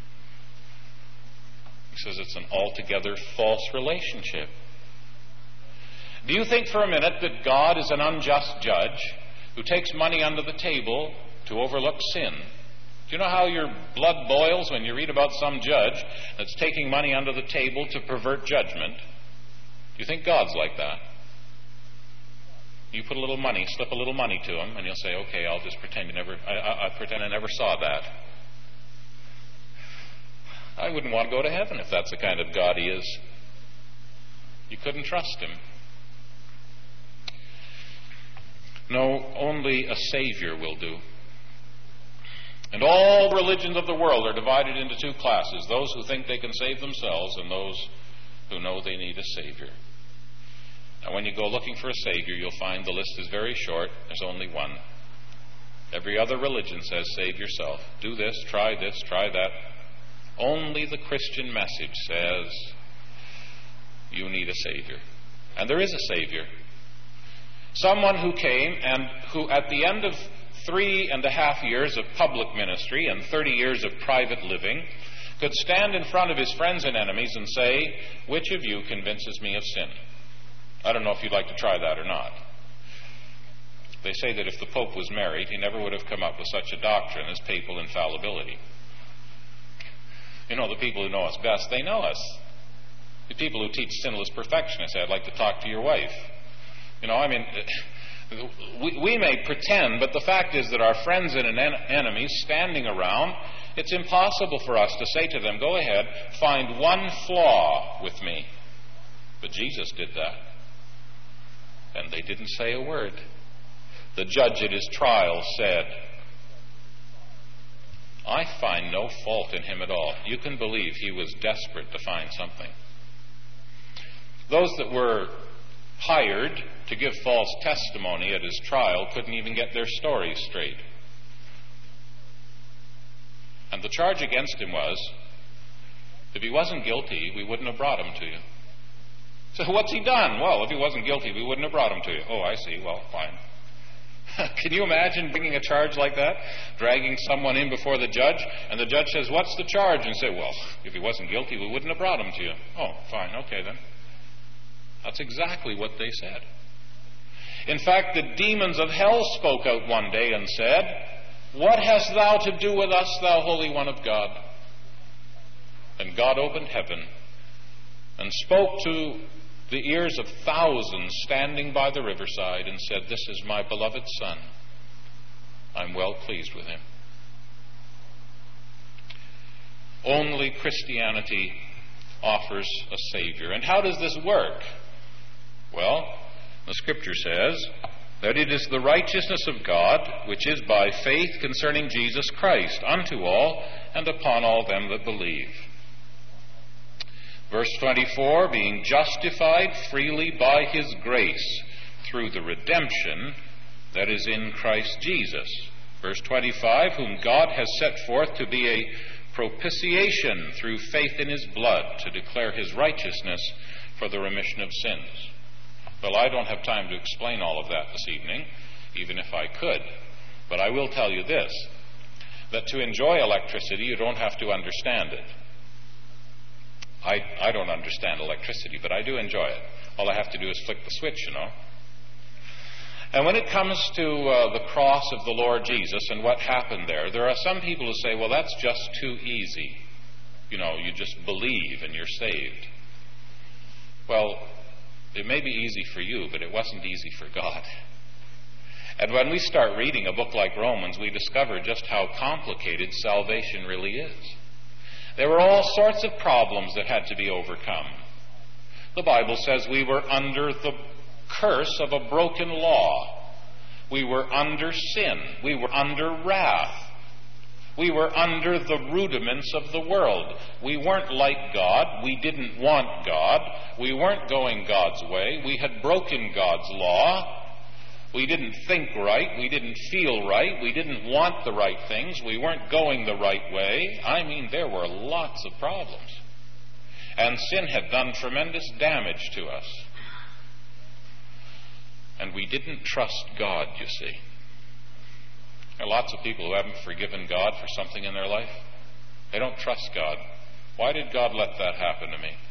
[SPEAKER 1] He says it's an altogether false relationship. Do you think for a minute that God is an unjust judge who takes money under the table to overlook sin? Do you know how your blood boils when you read about some judge that's taking money under the table to pervert judgment? Do you think God's like that? You put a little money, slip a little money to him, and he'll say, okay, I'll just pretend I pretend I never saw that. I wouldn't want to go to heaven if that's the kind of God he is. You couldn't trust him. No, only a Savior will do. And all religions of the world are divided into two classes, those who think they can save themselves and those who know they need a Savior. Now, when you go looking for a Savior, you'll find the list is very short. There's only one. Every other religion says, save yourself. Do this, try that. Only the Christian message says, you need a Savior. And there is a Savior. Someone who came and who at the end of 3.5 years of public ministry and 30 years of private living could stand in front of his friends and enemies and say, which of you convinces me of sin? I don't know if you'd like to try that or not. They say that if the Pope was married, he never would have come up with such a doctrine as papal infallibility. You know, the people who know us best, they know us. The people who teach sinless perfection, I say, I'd like to talk to your wife. You know, I mean, we may pretend, but the fact is that our friends and enemies standing around, it's impossible for us to say to them, go ahead, find one flaw with me. But Jesus did that. And they didn't say a word. The judge at his trial said, I find no fault in him at all. You can believe he was desperate to find something. Those that were hired to give false testimony at his trial couldn't even get their stories straight. And the charge against him was, if he wasn't guilty, we wouldn't have brought him to you. So what's he done? Well, if he wasn't guilty, we wouldn't have brought him to you. Oh, I see. Well, fine. Can you imagine bringing a charge like that? Dragging someone in before the judge, and the judge says, what's the charge? And say, well, if he wasn't guilty, we wouldn't have brought him to you. Oh, fine. Okay, then. That's exactly what they said. In fact, the demons of hell spoke out one day and said, what hast thou to do with us, thou Holy One of God? And God opened heaven and spoke to the ears of thousands standing by the riverside and said, this is my beloved Son. I'm well pleased with him. Only Christianity offers a Savior. And how does this work? Well, the Scripture says that it is the righteousness of God, which is by faith concerning Jesus Christ, unto all and upon all them that believe. Verse 24, being justified freely by his grace through the redemption that is in Christ Jesus. Verse 25, whom God has set forth to be a propitiation through faith in his blood to declare his righteousness for the remission of sins. Well, I don't have time to explain all of that this evening, even if I could. But I will tell you this, that to enjoy electricity, you don't have to understand it. I don't understand electricity, but I do enjoy it. All I have to do is flick the switch, you know. And when it comes to the cross of the Lord Jesus and what happened there are some people who say, well, that's just too easy. You know, you just believe and you're saved. Well, it may be easy for you, but it wasn't easy for God. And when we start reading a book like Romans, we discover just how complicated salvation really is. There were all sorts of problems that had to be overcome. The Bible says we were under the curse of a broken law. We were under sin. We were under wrath. We were under the rudiments of the world. We weren't like God. We didn't want God. We weren't going God's way. We had broken God's law. We didn't think right. We didn't feel right. We didn't want the right things. We weren't going the right way. I mean, there were lots of problems. And sin had done tremendous damage to us. And we didn't trust God, you see. There are lots of people who haven't forgiven God for something in their life. They don't trust God. Why did God let that happen to me?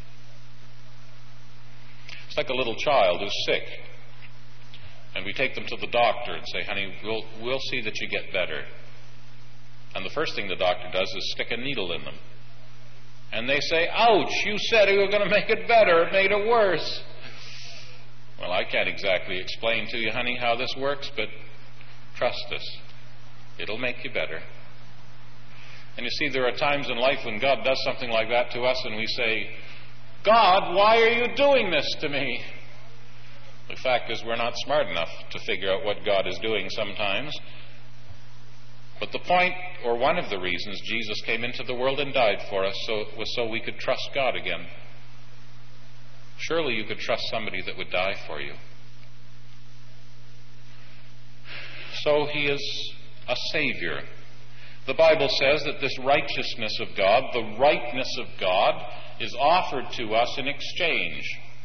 [SPEAKER 1] It's like a little child who's sick. And we take them to the doctor and say, honey, we'll see that you get better. And the first thing the doctor does is stick a needle in them. And they say, ouch, you said you were going to make it better. It made it worse. Well, I can't exactly explain to you, honey, how this works, but trust us. It'll make you better. And you see, there are times in life when God does something like that to us and we say, God, why are you doing this to me? The fact is, we're not smart enough to figure out what God is doing sometimes. But the point, or one of the reasons Jesus came into the world and died for us, was so we could trust God again. Surely you could trust somebody that would die for you. So he is a Savior. The Bible says that this righteousness of God, the rightness of God, is offered to us in exchange.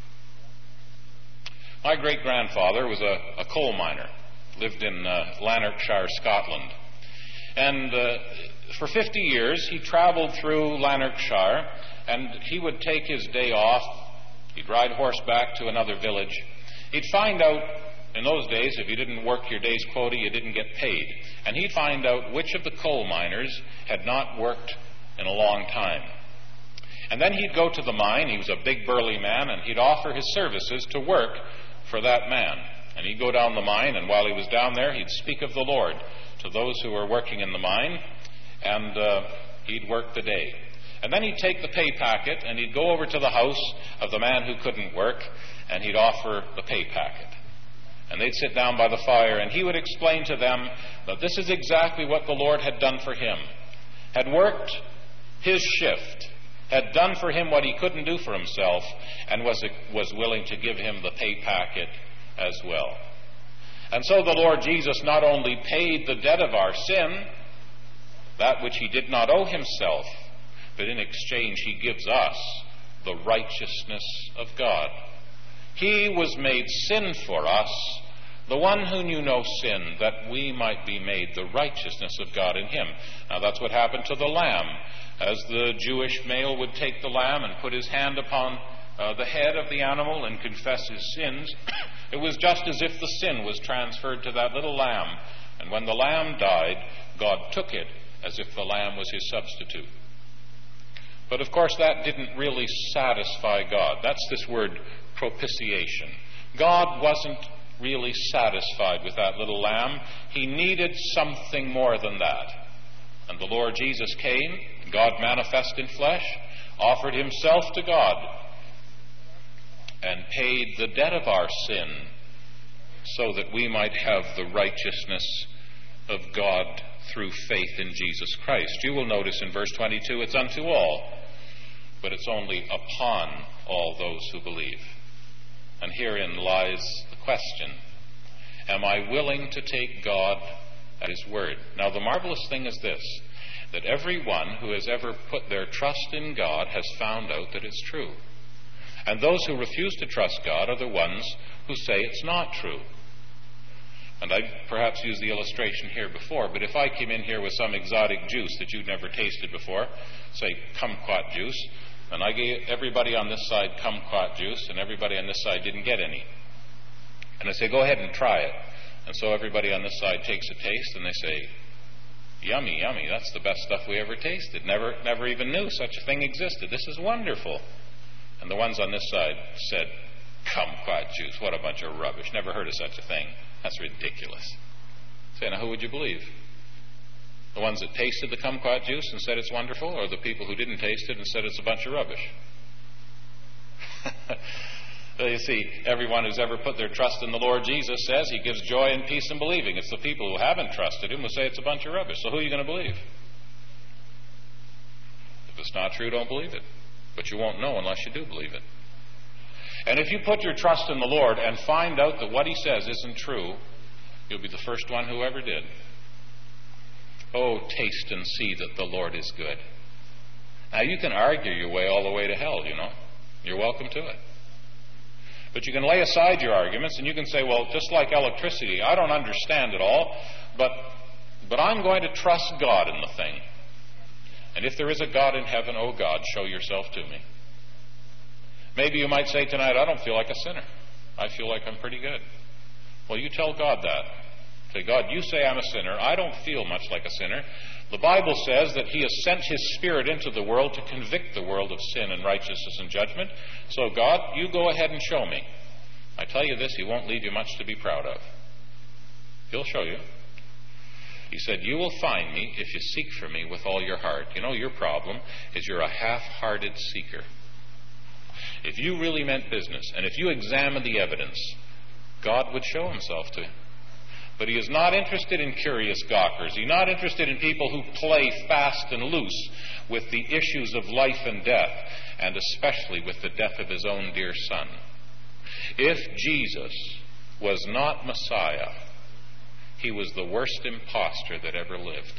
[SPEAKER 1] My great-grandfather was a coal miner, lived in Lanarkshire, Scotland. And for 50 years he traveled through Lanarkshire, and he would take his day off. He'd ride horseback to another village. He'd find out, in those days, if you didn't work your day's quota, you didn't get paid. And he'd find out which of the coal miners had not worked in a long time. And then he'd go to the mine. He was a big burly man, and he'd offer his services to work for that man. And he'd go down the mine, and while he was down there, he'd speak of the Lord to those who were working in the mine, and he'd work the day. And then he'd take the pay packet, and he'd go over to the house of the man who couldn't work, and he'd offer the pay packet. And they'd sit down by the fire, and he would explain to them that this is exactly what the Lord had done for him. Had worked his shift, had done for him what he couldn't do for himself, and was willing to give him the pay packet as well. And so the Lord Jesus not only paid the debt of our sin, that which he did not owe himself, but in exchange he gives us the righteousness of God. He was made sin for us, the one who knew no sin, that we might be made the righteousness of God in him. Now that's what happened to the lamb. As the Jewish male would take the lamb and put his hand upon the head of the animal and confess his sins, it was just as if the sin was transferred to that little lamb. And when the lamb died, God took it as if the lamb was his substitute. But of course that didn't really satisfy God. That's this word propitiation. God wasn't really satisfied with that little lamb. He needed something more than that. And the Lord Jesus came, God manifest in flesh, offered himself to God, and paid the debt of our sin so that we might have the righteousness of God through faith in Jesus Christ. You will notice in verse 22, it's unto all, but it's only upon all those who believe. And herein lies the question, am I willing to take God at his word? Now the marvelous thing is this, that everyone who has ever put their trust in God has found out that it's true. And those who refuse to trust God are the ones who say it's not true. And I perhaps used the illustration here before, but if I came in here with some exotic juice that you'd never tasted before, say kumquat juice, and I gave everybody on this side kumquat juice, and everybody on this side didn't get any. And I say, go ahead and try it. And so everybody on this side takes a taste, and they say, yummy, yummy, that's the best stuff we ever tasted. Never even knew such a thing existed. This is wonderful. And the ones on this side said, kumquat juice, what a bunch of rubbish. Never heard of such a thing. That's ridiculous. Say, now who would you believe? The ones that tasted the kumquat juice and said it's wonderful, or the people who didn't taste it and said it's a bunch of rubbish? Well, you see, everyone who's ever put their trust in the Lord Jesus says he gives joy and peace in believing. It's the people who haven't trusted him who say it's a bunch of rubbish. So who are you going to believe? If it's not true, don't believe it. But you won't know unless you do believe it. And if you put your trust in the Lord and find out that what he says isn't true, you'll be the first one who ever did. Oh, taste and see that the Lord is good. Now, you can argue your way all the way to hell, you know. You're welcome to it. But you can lay aside your arguments and you can say, well, just like electricity, I don't understand it all, but I'm going to trust God in the thing. And if there is a God in heaven, oh God, show yourself to me. Maybe you might say tonight, I don't feel like a sinner. I feel like I'm pretty good. Well, you tell God that. Say, God, you say I'm a sinner. I don't feel much like a sinner. The Bible says that he has sent his Spirit into the world to convict the world of sin and righteousness and judgment. So, God, you go ahead and show me. I tell you this, he won't leave you much to be proud of. He'll show you. He said, you will find me if you seek for me with all your heart. You know, your problem is you're a half-hearted seeker. If you really meant business, and if you examined the evidence, God would show himself to you. But he is not interested in curious gawkers. He's not interested in people who play fast and loose with the issues of life and death, and especially with the death of his own dear Son. If Jesus was not Messiah, he was the worst impostor that ever lived.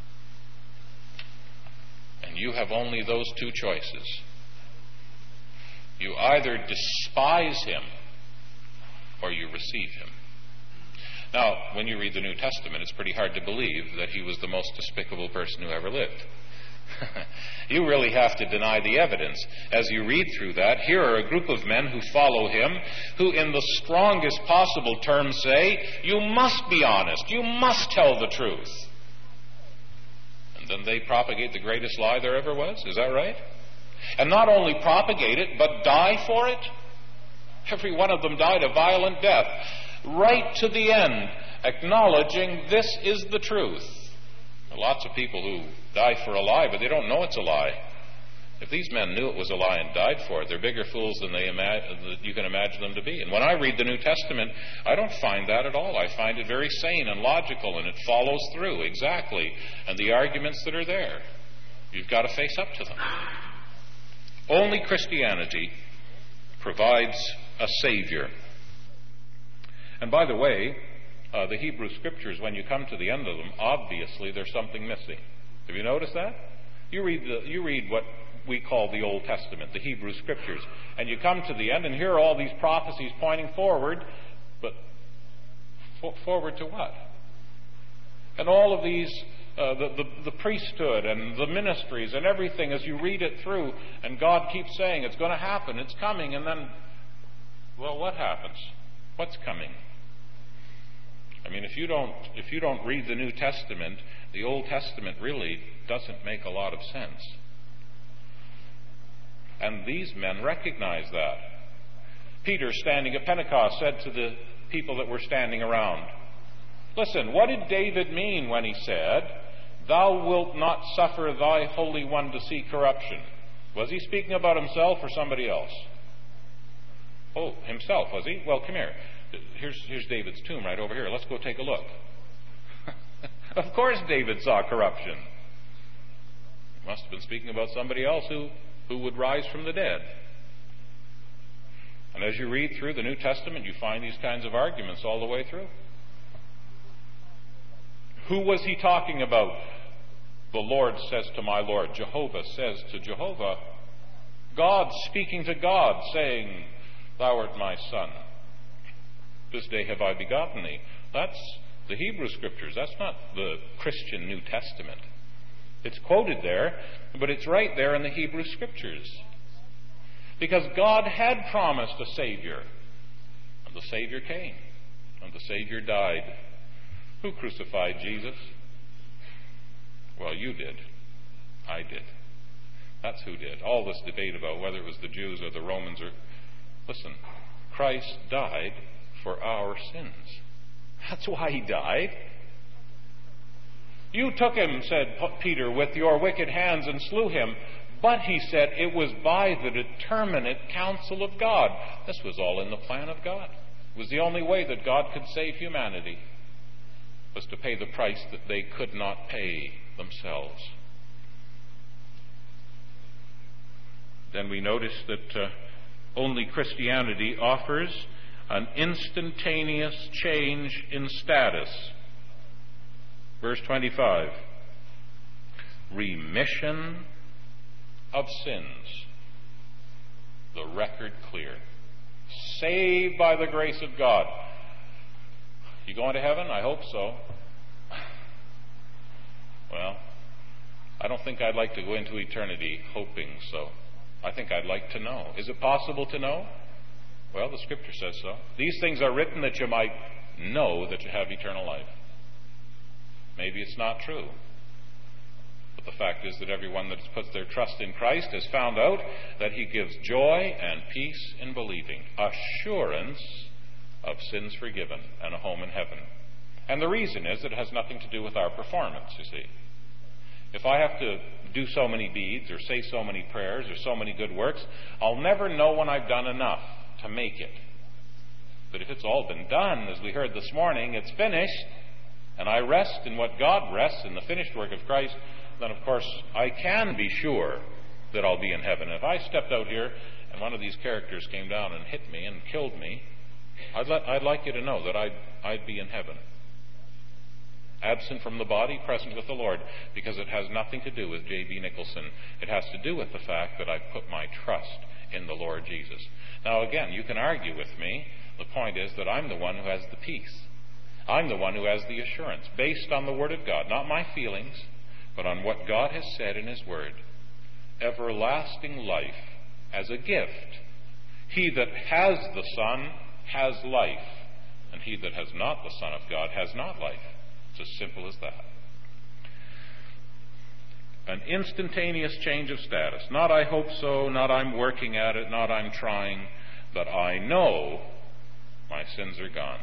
[SPEAKER 1] And you have only those two choices. You either despise him or you receive him. Now, when you read the New Testament, it's pretty hard to believe that he was the most despicable person who ever lived. You really have to deny the evidence. As you read through that, here are a group of men who follow him, who in the strongest possible terms say, you must be honest, you must tell the truth. And then they propagate the greatest lie there ever was. Is that right? And not only propagate it, but die for it. Every one of them died a violent death, right to the end, acknowledging this is the truth. There are lots of people who die for a lie, but they don't know it's a lie. If these men knew it was a lie and died for it, they're bigger fools than you can imagine them to be. And when I read the New Testament, I don't find that at all. I find it very sane and logical, and it follows through exactly. And the arguments that are there, you've got to face up to them. Only Christianity provides a Savior. And by the way, the Hebrew Scriptures, when you come to the end of them, obviously there's something missing. Have you noticed that? You read what we call the Old Testament, the Hebrew Scriptures, and you come to the end, and here are all these prophecies pointing forward, but forward to what? And all of these, the priesthood and the ministries and everything, as you read it through, and God keeps saying it's going to happen, it's coming, and then, well, what happens? What's coming? I mean, if you don't read the New Testament, the Old Testament really doesn't make a lot of sense. And these men recognize that. Peter, standing at Pentecost, said to the people that were standing around, listen, what did David mean when he said, thou wilt not suffer thy Holy One to see corruption? Was he speaking about himself or somebody else? Oh, himself, was he? Well, come here. Here's David's tomb right over here. Let's go take a look. Of course David saw corruption. He must have been speaking about somebody else who would rise from the dead. And as you read through the New Testament, you find these kinds of arguments all the way through. Who was he talking about The Lord says to my Lord, Jehovah says to Jehovah, God speaking to God, saying, Thou art my son. This day have I begotten thee. That's the Hebrew Scriptures. That's not the Christian New Testament. It's quoted there, but it's right there in the Hebrew Scriptures. Because God had promised a Savior. And the Savior came. And the Savior died. Who crucified Jesus? Well, you did. I did. That's who did. All this debate about whether it was the Jews or the Romans or... Listen, Christ died for our sins. That's why he died. You took him, said Peter, with your wicked hands and slew him. But, he said, it was by the determinate counsel of God. This was all in the plan of God. It was the only way that God could save humanity, was to pay the price that they could not pay themselves. Then we notice that only Christianity offers an instantaneous change in status. Verse 25. Remission of sins. The record clear. Saved by the grace of God. You going to heaven? I hope so. Well, I don't think I'd like to go into eternity hoping so. I think I'd like to know. Is it possible to know? Well, the Scripture says so. These things are written that you might know that you have eternal life. Maybe it's not true. But the fact is that everyone that puts their trust in Christ has found out that he gives joy and peace in believing, assurance of sins forgiven, and a home in heaven. And the reason is it has nothing to do with our performance, you see. If I have to do so many deeds or say so many prayers or so many good works, I'll never know when I've done enough to make it. But if it's all been done, as we heard this morning, it's finished, and I rest in what God rests in the finished work of Christ, then of course I can be sure that I'll be in heaven. If I stepped out here and one of these characters came down and hit me and killed me, I'd like you to know that I'd be in heaven. Absent from the body, present with the Lord, because it has nothing to do with J.B. Nicholson. It has to do with the fact that I put my trust in the Lord Jesus. Now again, you can argue with me. The point is that I'm the one who has the peace. I'm the one who has the assurance, based on the Word of God, not my feelings, but on what God has said in His Word. Everlasting life as a gift. He that has the Son has life, and he that has not the Son of God has not life. It's as simple as that. An instantaneous change of status. Not I hope so, not I'm working at it, not I'm trying, but I know my sins are gone.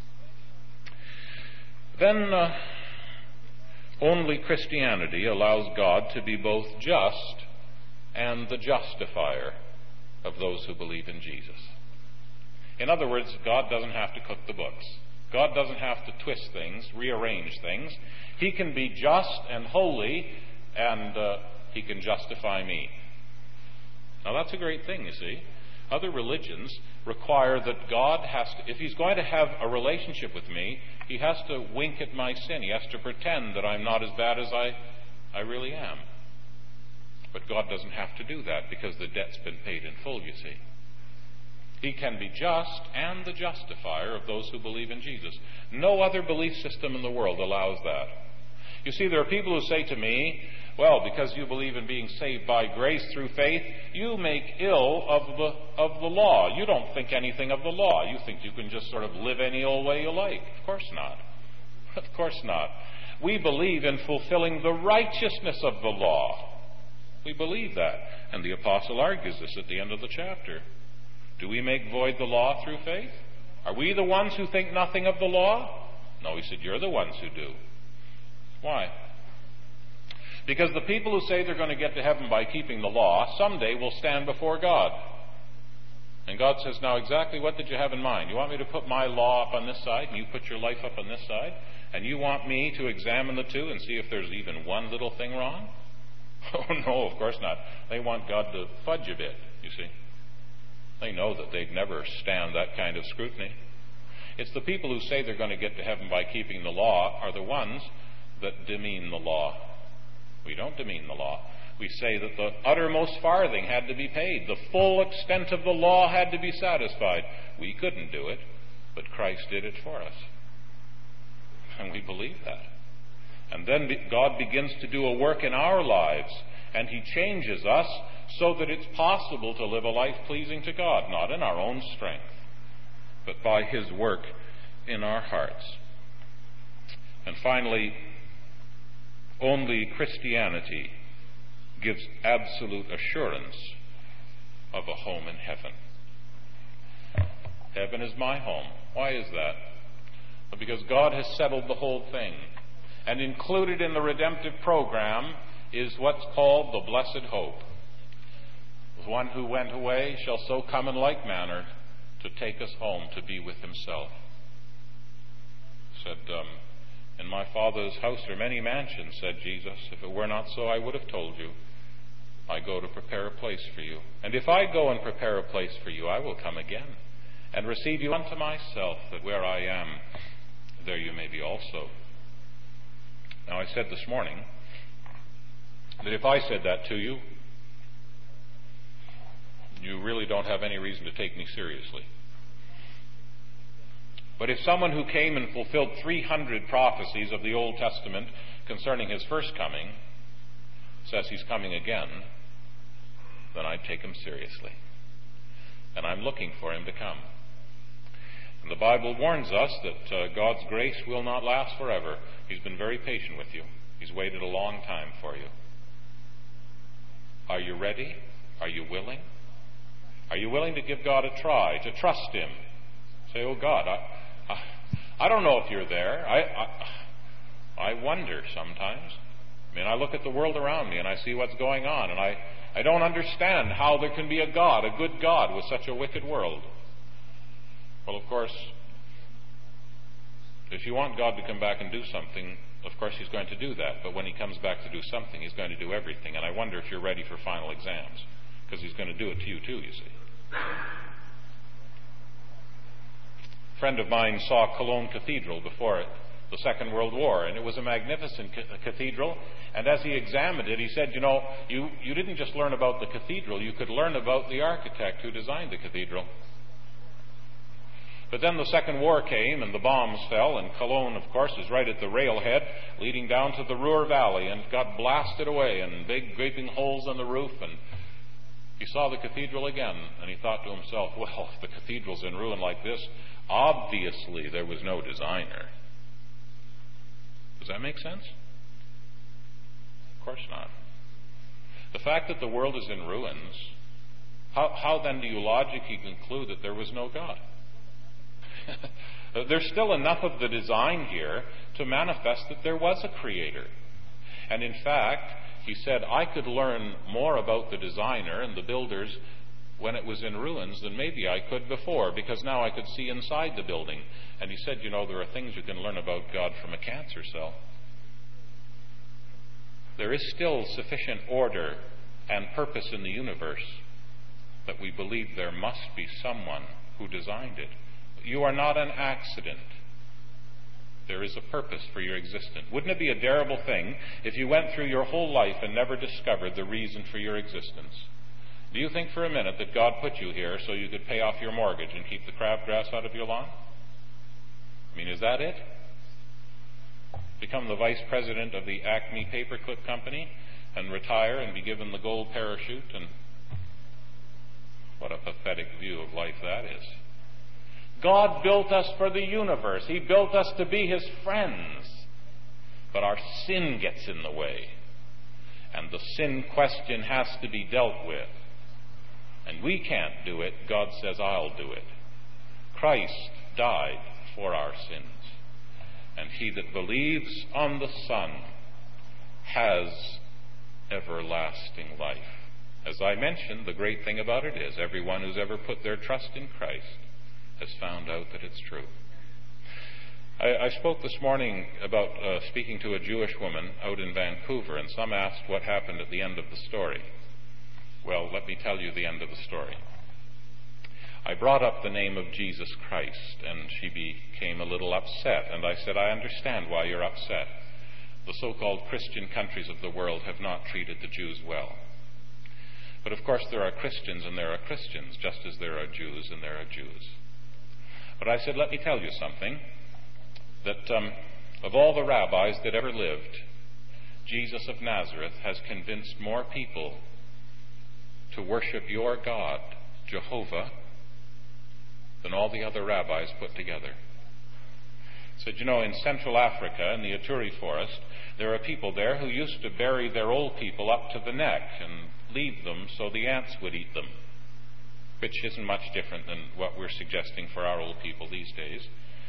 [SPEAKER 1] Then only Christianity allows God to be both just and the justifier of those who believe in Jesus. In other words, God doesn't have to cook the books. God doesn't have to twist things, rearrange things. He can be just and holy, and He can justify me. Now that's a great thing, you see. Other religions require that God has to, if He's going to have a relationship with me, He has to wink at my sin. He has to pretend that I'm not as bad as I really am. But God doesn't have to do that because the debt's been paid in full, you see. He can be just and the justifier of those who believe in Jesus. No other belief system in the world allows that. You see, there are people who say to me, well, because you believe in being saved by grace through faith, you make ill of the law. You don't think anything of the law. You think you can just sort of live any old way you like. Of course not. Of course not. We believe in fulfilling the righteousness of the law. We believe that. And the apostle argues this at the end of the chapter. Do we make void the law through faith? Are we the ones who think nothing of the law? No, he said, you're the ones who do. Why? Because the people who say they're going to get to heaven by keeping the law, someday will stand before God. And God says, now exactly what did you have in mind? You want me to put my law up on this side, and you put your life up on this side? And you want me to examine the two and see if there's even one little thing wrong? Oh, no, of course not. They want God to fudge a bit, you see. They know that they'd never stand that kind of scrutiny. It's the people who say they're going to get to heaven by keeping the law are the ones that demean the law. We don't demean the law. We say that the uttermost farthing had to be paid. The full extent of the law had to be satisfied. We couldn't do it, but Christ did it for us. And we believe that. And then God begins to do a work in our lives, and He changes us so that it's possible to live a life pleasing to God, not in our own strength, but by His work in our hearts. And finally, only Christianity gives absolute assurance of a home in heaven. Heaven is my home. Why is that? Well, because God has settled the whole thing. And included in the redemptive program is what's called the blessed hope. The one who went away shall so come in like manner to take us home to be with Himself. Said, in my Father's house are many mansions, said Jesus. If it were not so, I would have told you. I go to prepare a place for you. And if I go and prepare a place for you, I will come again and receive you unto myself, that where I am, there you may be also. Now, I said this morning that if I said that to you, you really don't have any reason to take me seriously. But if someone who came and fulfilled 300 prophecies of the Old Testament concerning His first coming says He's coming again, then I'd take him seriously. And I'm looking for Him to come. And the Bible warns us that God's grace will not last forever. He's been very patient with you. He's waited a long time for you. Are you ready? Are you willing? Are you willing to give God a try, to trust Him? Say, oh God, I don't know if you're there. I wonder sometimes. I mean, I look at the world around me and I see what's going on, and I don't understand how there can be a God, a good God, with such a wicked world. Well, of course, if you want God to come back and do something, of course He's going to do that. But when He comes back to do something, He's going to do everything. And I wonder if you're ready for final exams, because He's going to do it to you too, you see. A friend of mine saw Cologne Cathedral before the Second World War, and it was a magnificent cathedral. And as he examined it, he said, you know, you didn't just learn about the cathedral, you could learn about the architect who designed the cathedral. But then the Second War came, and the bombs fell, and Cologne, of course, is right at the railhead leading down to the Ruhr Valley, and got blasted away, and big gaping holes in the roof. And he saw the cathedral again, and he thought to himself, well, if the cathedral's in ruin like this, obviously there was no designer. Does that make sense? Of course not. The fact that the world is in ruins, how then do you logically conclude that there was no God? There's still enough of the design here to manifest that there was a creator. And in fact, he said, I could learn more about the designer and the builders when it was in ruins than maybe I could before, because now I could see inside the building. And he said, you know, there are things you can learn about God from a cancer cell. There is still sufficient order and purpose in the universe that we believe there must be someone who designed it. You are not an accident. There is a purpose for your existence. Wouldn't it be a terrible thing if you went through your whole life and never discovered the reason for your existence? Do you think for a minute that God put you here so you could pay off your mortgage and keep the crabgrass out of your lawn? I mean, is that it? Become the vice president of the Acme Paperclip Company and retire and be given the gold parachute? And what a pathetic view of life that is. God built us for the universe. He built us to be His friends. But our sin gets in the way. And the sin question has to be dealt with. And we can't do it. God says, I'll do it. Christ died for our sins. And he that believes on the Son has everlasting life. As I mentioned, the great thing about it is everyone who's ever put their trust in Christ has found out that it's true. I spoke this morning about speaking to a Jewish woman out in Vancouver, and some asked what happened at the end of the story. Well, let me tell you the end of the story. I brought up the name of Jesus Christ, and she became a little upset, and I said, I understand why you're upset. the so-called Christian countries of the world have not treated the Jews well. But of course there are Christians and there are Christians, just as there are Jews and there are Jews. But I said, let me tell you something, that of all the rabbis that ever lived, Jesus of Nazareth has convinced more people to worship your God, Jehovah, than all the other rabbis put together. Said, in Central Africa, in the Ituri forest, there are people there who used to bury their old people up to the neck and leave them so the ants would eat them, which isn't much different than what we're suggesting for our old people these days.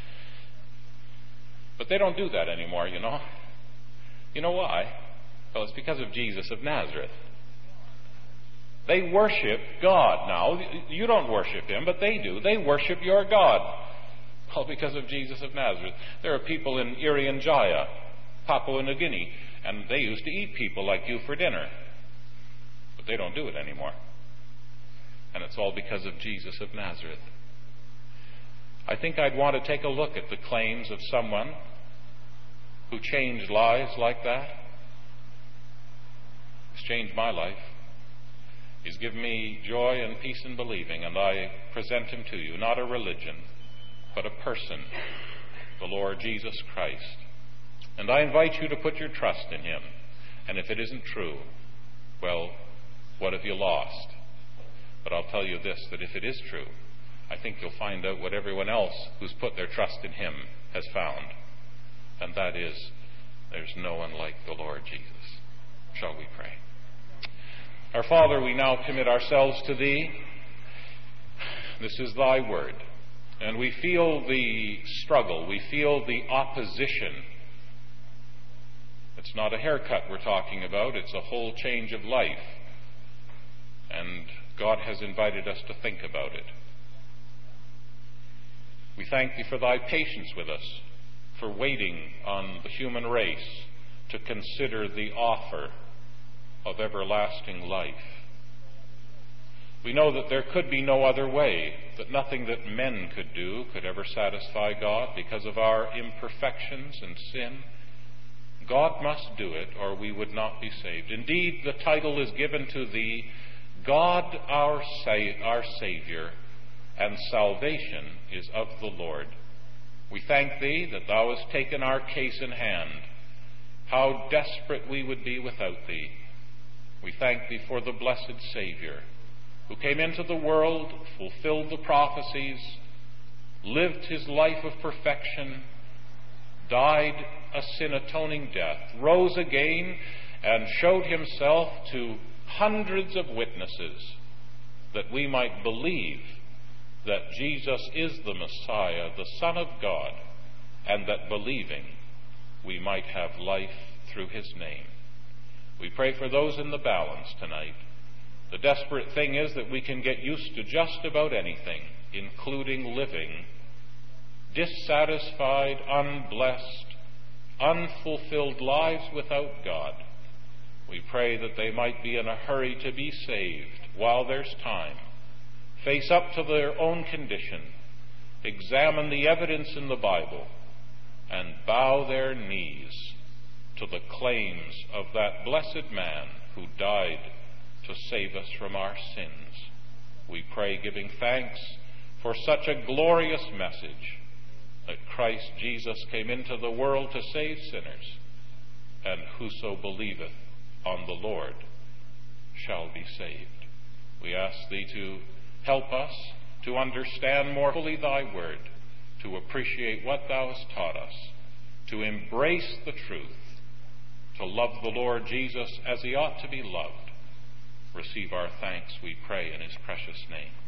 [SPEAKER 1] But they don't do that anymore, You know why? Well, it's because of Jesus of Nazareth. They worship God now. You don't worship Him, but they do. They worship your God. Well, because of Jesus of Nazareth. There are people in Irian Jaya, Papua New Guinea, and they used to eat people like you for dinner. But they don't do it anymore. And it's all because of Jesus of Nazareth. I think I'd want to take a look at the claims of someone who changed lives like that. He's changed my life. He's given me joy and peace in believing, and I present Him to you, not a religion, but a person, the Lord Jesus Christ. And I invite you to put your trust in Him. And if it isn't true, well, what have you lost? But I'll tell you this, that if it is true, I think you'll find out what everyone else who's put their trust in Him has found. And that is, there's no one like the Lord Jesus. Shall we pray? Our Father, we now commit ourselves to Thee. This is Thy word. And we feel the struggle. We feel the opposition. It's not a haircut we're talking about. It's a whole change of life. And God has invited us to think about it. We thank Thee for Thy patience with us, for waiting on the human race to consider the offer of everlasting life. We know that there could be no other way, that nothing that men could do could ever satisfy God because of our imperfections and sin. God must do it, or we would not be saved. Indeed, the title is given to Thee, God our Savior, and salvation is of the Lord. We thank Thee that Thou hast taken our case in hand. How desperate we would be without Thee. We thank Thee for the blessed Savior, who came into the world, fulfilled the prophecies, lived His life of perfection, died a sin-atoning death, rose again, and showed Himself to hundreds of witnesses that we might believe that Jesus is the Messiah, the Son of God, and that believing we might have life through His name. We pray for those in the balance tonight. The desperate thing is that we can get used to just about anything, including living dissatisfied, unblessed, unfulfilled lives without God. We pray that they might be in a hurry to be saved while there's time, face up to their own condition, examine the evidence in the Bible, and bow their knees to the claims of that blessed man who died to save us from our sins. We pray, giving thanks for such a glorious message, that Christ Jesus came into the world to save sinners, and whoso believeth on the Lord shall be saved. We ask Thee to help us to understand more fully Thy word, to appreciate what Thou hast taught us, to embrace the truth, to love the Lord Jesus as He ought to be loved. Receive our thanks, we pray, in His precious name.